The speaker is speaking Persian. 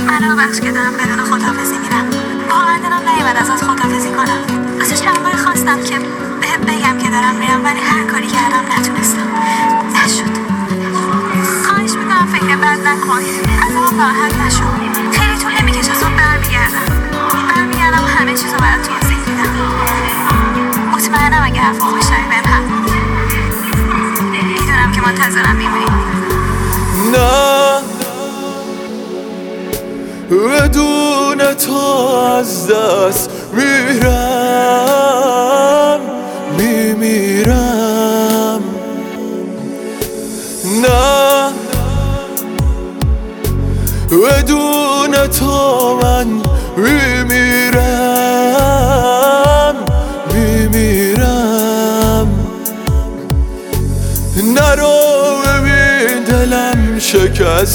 منو بخش که دارم بدون خداحافظی میرم. واقعا دلم نیومد ازت خداحافظی کنم. واسه چند بار خواستم که بهم بگم که دارم میرم، ولی هر کاری کردم نتونستم، نشد. خواهش میکنم فکر بد نکن، ازم ناراحت نشو. خیلی طول نمیکشه، زود برمیگردم و همه چیزو برات توضیح میدم. مطمئنم اگه حرفو بشنوی بهم حق میدی. میدونم که منتظرم میمونی. نه بدون تو از دست میرم، میمیرم. نه بدون تو من میمیرم، میمیرم. نرو ببین دلم شکست